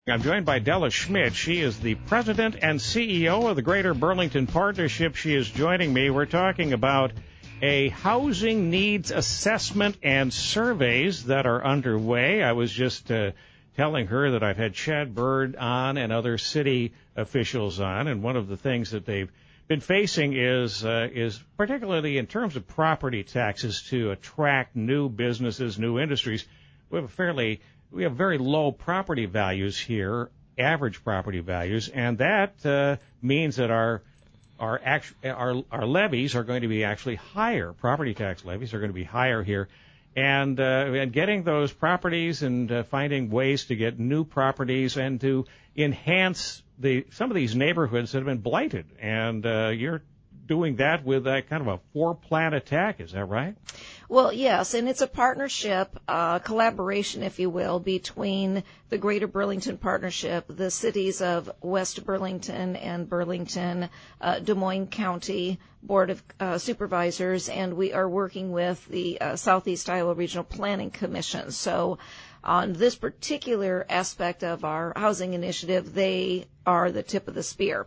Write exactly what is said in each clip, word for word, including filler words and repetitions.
I'm joined by Della Schmidt. She is the president and C E O of the Greater Burlington Partnership. She is joining me. We're talking about a housing needs assessment and surveys that are underway. I was just uh, telling her that I've had Chad Bird on and other city officials on, and one of the things that they've been facing is uh, is particularly in terms of property taxes to attract new businesses, new industries. We have a fairly We have very low property values here, average property values, and that uh, means that our our, act, our our levies are going to be actually higher. Property tax levies are going to be higher here, and uh, and getting those properties and uh, finding ways to get new properties and to enhance the some of these neighborhoods that have been blighted. And uh, you're doing that with a kind of a four-plan attack. Is that right? Well, yes, and it's a partnership, uh, collaboration, if you will, between the Greater Burlington Partnership, the cities of West Burlington and Burlington, uh, Des Moines County Board of uh, Supervisors, and we are working with the uh, Southeast Iowa Regional Planning Commission. So on this particular aspect of our housing initiative, they are the tip of the spear.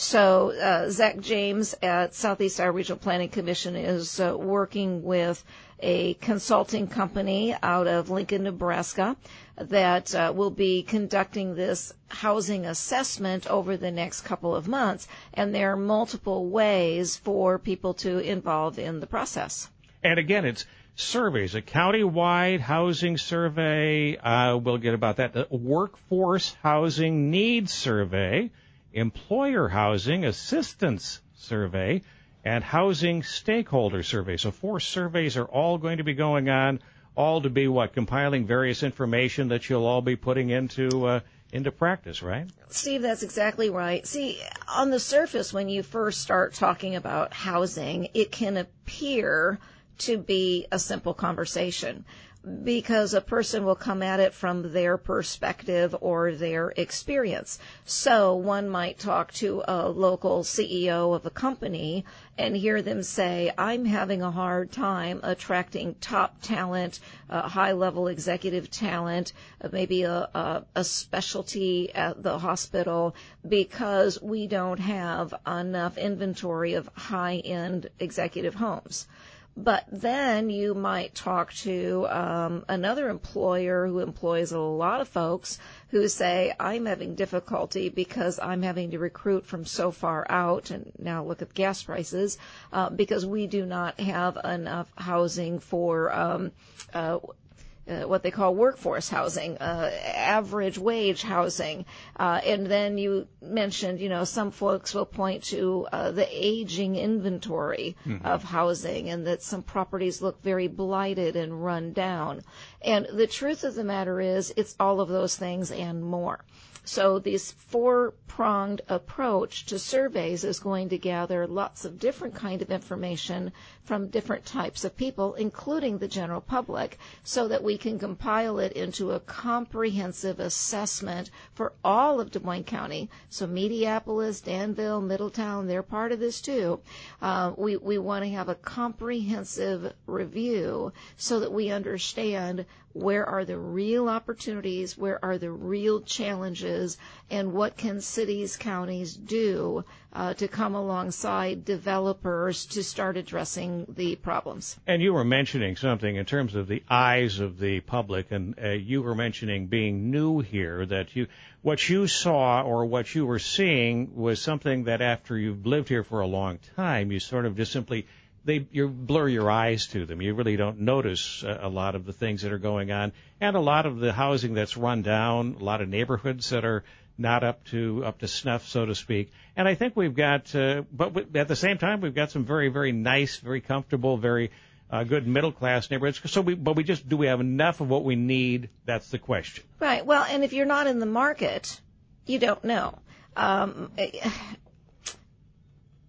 So uh, Zach James at Southeast Iowa Regional Planning Commission is uh, working with a consulting company out of Lincoln, Nebraska, that uh, will be conducting this housing assessment over the next couple of months. And there are multiple ways for people to involve in the process. And again, it's surveys, a county-wide housing survey. Uh, we'll get about that. A workforce housing needs survey, employer housing assistance survey, and housing stakeholder survey. So four surveys are all going to be going on, all to be what? Compiling various information that you'll all be putting into uh, into practice, right? Steve, that's exactly right. See, on the surface, when you first start talking about housing, it can appear to be a simple conversation because a person will come at it from their perspective or their experience. So one might talk to a local C E O of a company and hear them say, I'm having a hard time attracting top talent, uh, high-level executive talent, uh, maybe a, a, a specialty at the hospital because we don't have enough inventory of high-end executive homes. But then you might talk to um, another employer who employs a lot of folks who say, I'm having difficulty because I'm having to recruit from so far out, and now look at gas prices, uh, because we do not have enough housing for um, uh, Uh, what they call workforce housing, uh, average wage housing. Uh, and then you mentioned, you know, some folks will point to uh, the aging inventory mm-hmm. of housing and that some properties look very blighted and run down. And the truth of the matter is it's all of those things and more. So this four-pronged approach to surveys is going to gather lots of different kind of information from different types of people, including the general public, so that we can compile it into a comprehensive assessment for all of Des Moines County. So Mediapolis, Danville, Middletown, they're part of this too. Uh, we, we want to have a comprehensive review so that we understand where are the real opportunities, where are the real challenges, and what can cities, counties do uh, to come alongside developers to start addressing the problems. And you were mentioning something in terms of the eyes of the public, and uh, you were mentioning being new here, that you what you saw or what you were seeing was something that after you've lived here for a long time, you sort of just simply They you blur your eyes to them. You really don't notice uh, a lot of the things that are going on, and a lot of the housing that's run down, a lot of neighborhoods that are not up to up to snuff, so to speak. And I think we've got, uh, but we, at the same time, we've got some very, very nice, very comfortable, very uh, good middle class neighborhoods. So we, but we just do we have enough of what we need? That's the question. Right. Well, and if you're not in the market, you don't know. Um,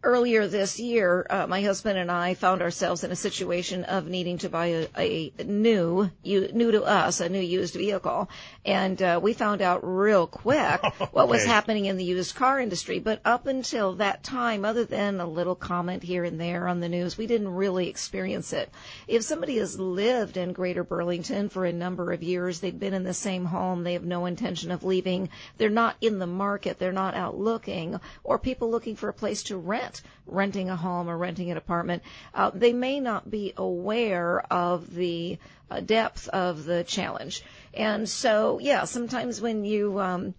earlier this year, uh, my husband and I found ourselves in a situation of needing to buy a, a new, new to us, a new used vehicle. And uh, we found out real quick okay. what was happening in the used car industry. But up until that time, other than a little comment here and there on the news, we didn't really experience it. If somebody has lived in Greater Burlington for a number of years, they've been in the same home, they have no intention of leaving, they're not in the market, they're not out looking, or people looking for a place to rent, renting a home or renting an apartment, uh, they may not be aware of the uh, depth of the challenge. And so, yeah, sometimes when you um,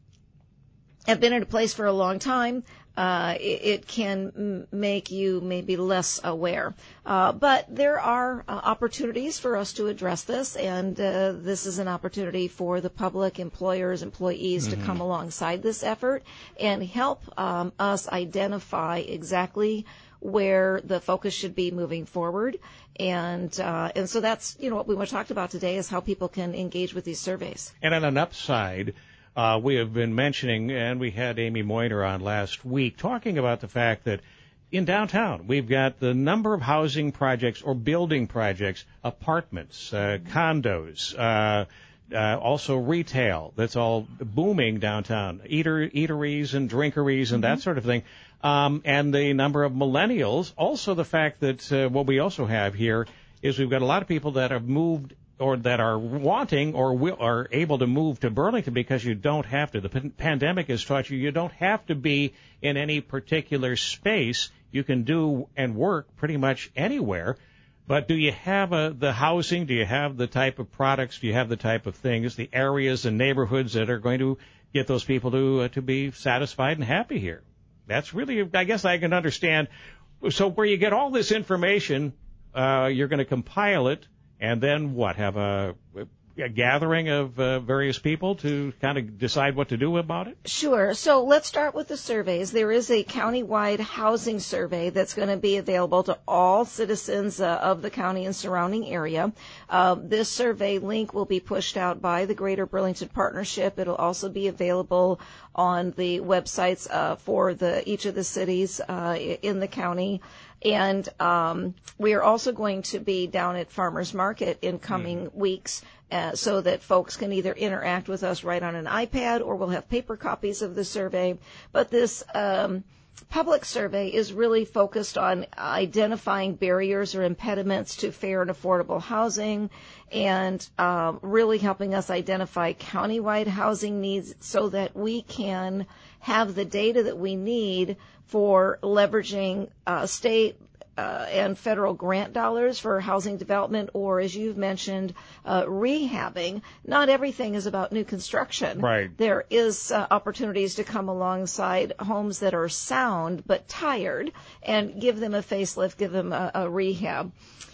have been in a place for a long time, Uh, it, it can m- make you maybe less aware. Uh, but there are uh, opportunities for us to address this, and uh, this is an opportunity for the public, employers, employees mm-hmm. to come alongside this effort and help um, us identify exactly where the focus should be moving forward. And uh, and so that's, you know, what we want to talk about today is how people can engage with these surveys. And on an upside, Uh, we have been mentioning, and we had Amy Moyner on last week, talking about the fact that in downtown we've got the number of housing projects or building projects, apartments, uh, condos, uh, uh, also retail that's all booming downtown, eater, eateries and drinkeries and mm-hmm. that sort of thing, um, and the number of millennials. Also the fact that uh, what we also have here is we've got a lot of people that have moved or that are wanting or will, are able to move to Burlington because you don't have to. The p- pandemic has taught you you don't have to be in any particular space. You can do and work pretty much anywhere. But do you have a, the housing? Do you have the type of products? Do you have the type of things, the areas and neighborhoods that are going to get those people to uh, to be satisfied and happy here? That's really, I guess I can understand. So where you get all this information, uh, you're going to compile it. And then what? Have a, a gathering of uh, various people to kind of decide what to do about it? Sure. So let's start with the surveys. There is a countywide housing survey that's going to be available to all citizens uh, of the county and surrounding area. Uh, this survey link will be pushed out by the Greater Burlington Partnership. It'll also be available on the websites uh, for the each of the cities uh, in the county. And um, we are also going to be down at Farmers Market in coming mm. weeks uh, so that folks can either interact with us right on an iPad or we'll have paper copies of the survey. But this um, public survey is really focused on identifying barriers or impediments to fair and affordable housing and um, really helping us identify countywide housing needs so that we can have the data that we need for leveraging uh, state uh, and federal grant dollars for housing development, or as you've mentioned, uh, rehabbing. Not everything is about new construction. Right. There is uh, opportunities to come alongside homes that are sound but tired and give them a facelift, give them a, a rehab.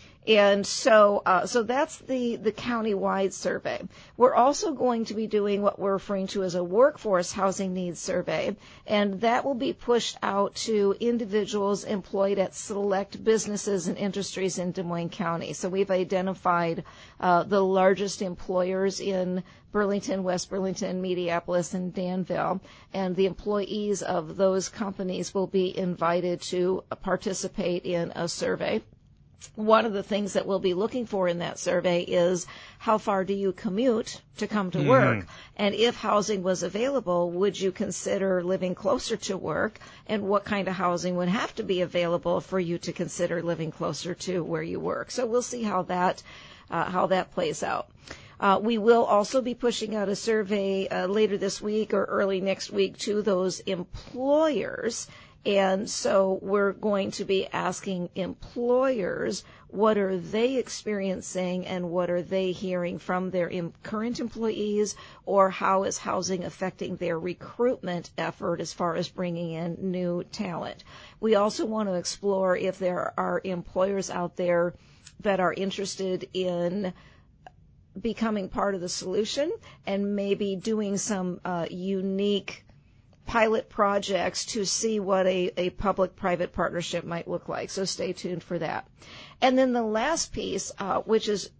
And so, uh, so that's the, the county-wide survey. We're also going to be doing what we're referring to as a workforce housing needs survey, and that will be pushed out to individuals employed at select businesses and industries in Des Moines County. So we've identified uh, the largest employers in Burlington, West Burlington, Mediapolis, and Danville, and the employees of those companies will be invited to participate in a survey. One of the things that we'll be looking for in that survey is how far do you commute to come to work? Mm. And if housing was available, would you consider living closer to work? And what kind of housing would have to be available for you to consider living closer to where you work? So we'll see how that uh, how that plays out. Uh, we will also be pushing out a survey uh, later this week or early next week to those employers. And so we're going to be asking employers what are they experiencing and what are they hearing from their im- current employees, or how is housing affecting their recruitment effort as far as bringing in new talent. We also want to explore if there are employers out there that are interested in becoming part of the solution and maybe doing some uh, unique pilot projects to see what a, a public-private partnership might look like. So stay tuned for that. And then the last piece, uh, which is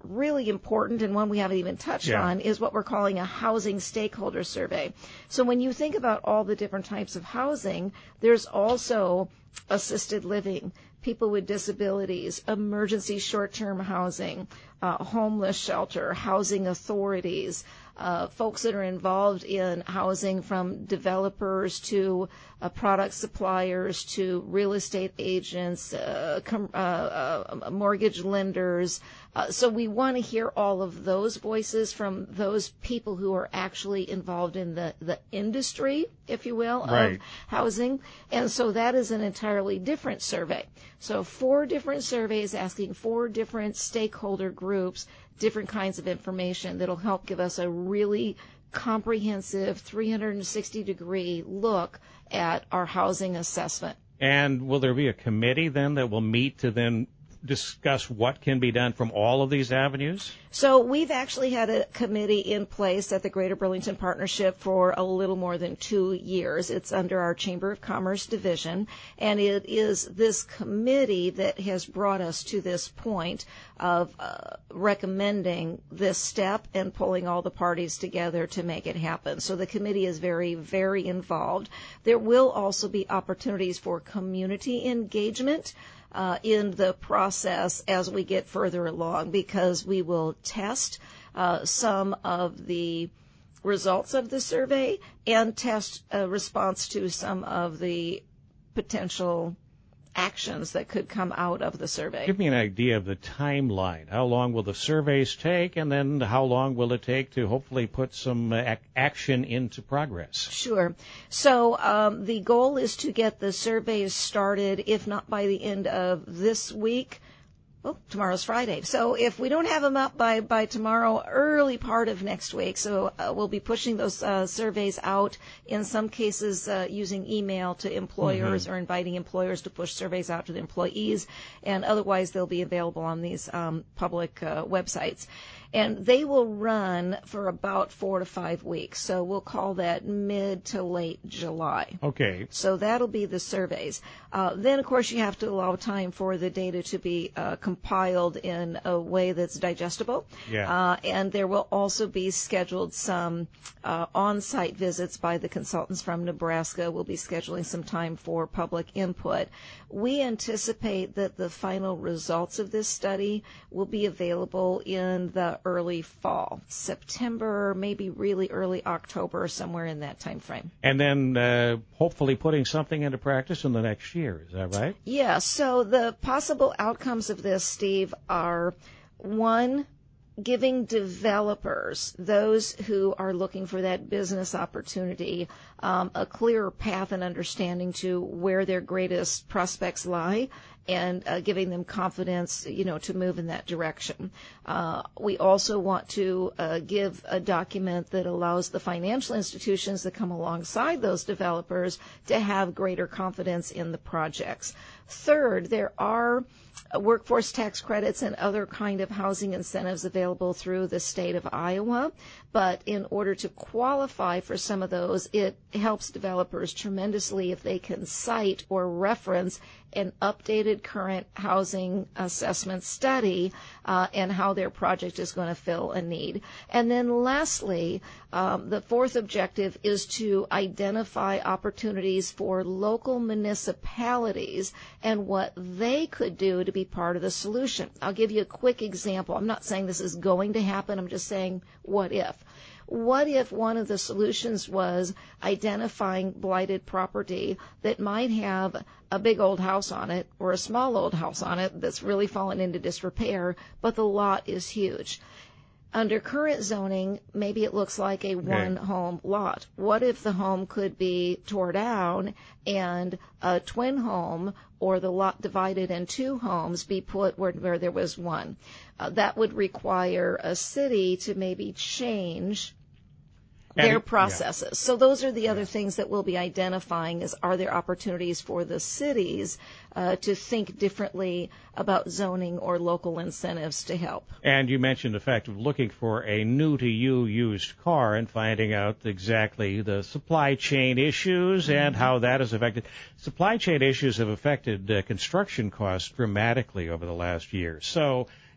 really important and one we haven't even touched Yeah. on is what we're calling a housing stakeholder survey. So when you think about all the different types of housing, there's also assisted living, people with disabilities, emergency short-term housing, uh, homeless shelter, housing authorities, uh, folks that are involved in housing from developers to uh, product suppliers to real estate agents, uh, com- uh, uh, mortgage lenders. Uh, so we want to hear all of those voices from those people who are actually involved in the, the industry, if you will, Right. of housing. And so that is an entirely different survey. So four different surveys asking four different stakeholder groups, different kinds of information that'll help give us a really comprehensive three hundred sixty degree look at our housing assessment. And will there be a committee then that will meet to then discuss what can be done from all of these avenues? So we've actually had a committee in place at the Greater Burlington Partnership for a little more than two years. It's under our Chamber of Commerce division, and it is this committee that has brought us to this point of uh, recommending this step and pulling all the parties together to make it happen. So the committee is very, very involved. There will also be opportunities for community engagement Uh, in the process as we get further along, because we will test uh, some of the results of the survey and test a response to some of the potential actions that could come out of the survey. Give me an idea of the timeline. How long will the surveys take, and then how long will it take to hopefully put some uh, ac- action into progress? Sure. So um, the goal is to get the surveys started, if not by the end of this week. Well, tomorrow's Friday. So if we don't have them up by, by tomorrow, early part of next week. So uh, we'll be pushing those uh, surveys out, in some cases uh, using email to employers mm-hmm. or inviting employers to push surveys out to the employees. And otherwise, they'll be available on these um, public uh, websites. And they will run for about four to five weeks. So we'll call that mid to late July. Okay. So that'll be the surveys. Uh, then, of course, you have to allow time for the data to be uh, compiled in a way that's digestible. Yeah. Uh, and there will also be scheduled some uh, on-site visits by the consultants from Nebraska. We'll be scheduling some time for public input. We anticipate that the final results of this study will be available in the early fall, September, maybe really early October, somewhere in that time frame. And then uh, hopefully putting something into practice in the next year. Is that right? Yeah. So the possible outcomes of this, Steve, are one, giving developers, those who are looking for that business opportunity, um, a clearer path and understanding to where their greatest prospects lie, and uh, giving them confidence, you know, to move in that direction. Uh, we also want to uh, give a document that allows the financial institutions that come alongside those developers to have greater confidence in the projects. Third, there are workforce tax credits and other kind of housing incentives available through the state of Iowa. But in order to qualify for some of those, it helps developers tremendously if they can cite or reference an updated current housing assessment study uh, and how their project is going to fill a need. And then lastly, um, the fourth objective is to identify opportunities for local municipalities and what they could do to be part of the solution. I'll give you a quick example. I'm not saying this is going to happen. I'm just saying, what if? What if one of the solutions was identifying blighted property that might have a big old house on it or a small old house on it that's really fallen into disrepair, but the lot is huge? Under current zoning, maybe it looks like a one-home lot. What if the home could be tore down and a twin home or the lot divided in two homes be put where, where there was one? Uh, that would require a city to maybe change their And, processes. Yeah. So those are the other things that we'll be identifying is, are there opportunities for the cities uh, to think differently about zoning or local incentives to help? And you mentioned the fact of looking for a new-to-you used car and finding out exactly the supply chain issues mm-hmm. and how that has affected. Supply chain issues have affected uh, construction costs dramatically over the last year. So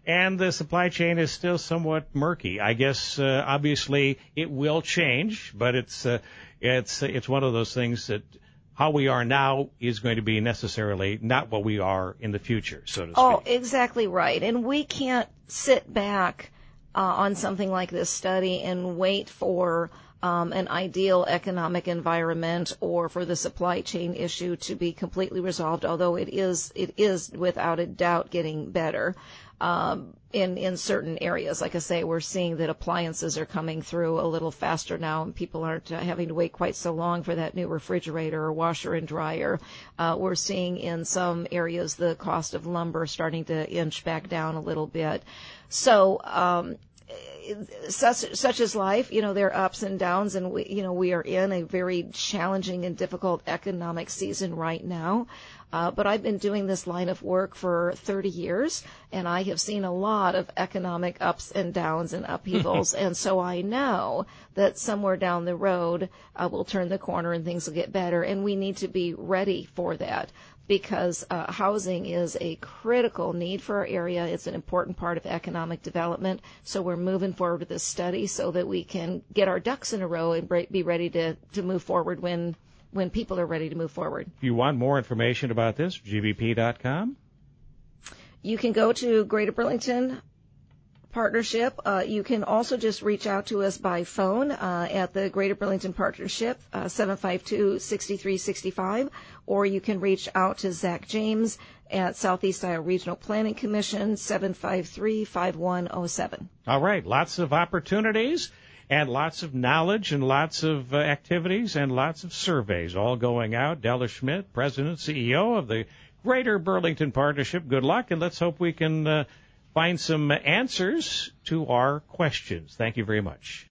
and the supply chain is still somewhat murky. I guess uh, obviously it will change, but it's uh, it's it's one of those things that how we are now is going to be necessarily not what we are in the future, so to speak. Oh, exactly right. And we can't sit back uh, on something like this study and wait for um, an ideal economic environment or for the supply chain issue to be completely resolved, although it is it is without a doubt getting better. Um, in, in certain areas. Like I say, we're seeing that appliances are coming through a little faster now, and people aren't uh, having to wait quite so long for that new refrigerator or washer and dryer. Uh, we're seeing in some areas the cost of lumber starting to inch back down a little bit. So, um, such, such is life. You know, there are ups and downs, and we, you know, we are in a very challenging and difficult economic season right now. Uh, but I've been doing this line of work for thirty years, and I have seen a lot of economic ups and downs and upheavals, and so I know that somewhere down the road uh, we'll turn the corner and things will get better, and we need to be ready for that because uh, housing is a critical need for our area. It's an important part of economic development, so we're moving forward with this study so that we can get our ducks in a row and be ready to, to move forward when when people are ready to move forward. If you want more information about this, G B P dot com. You can go to Greater Burlington Partnership. Uh, you can also just reach out to us by phone uh, at the Greater Burlington Partnership, uh, seven five two, six three six five, or you can reach out to Zach James at Southeast Iowa Regional Planning Commission, seven five three, five one zero seven. All right, lots of opportunities. And lots of knowledge and lots of uh, activities and lots of surveys all going out. Della Schmidt, President, C E O of the Greater Burlington Partnership. Good luck, and let's hope we can uh, find some answers to our questions. Thank you very much.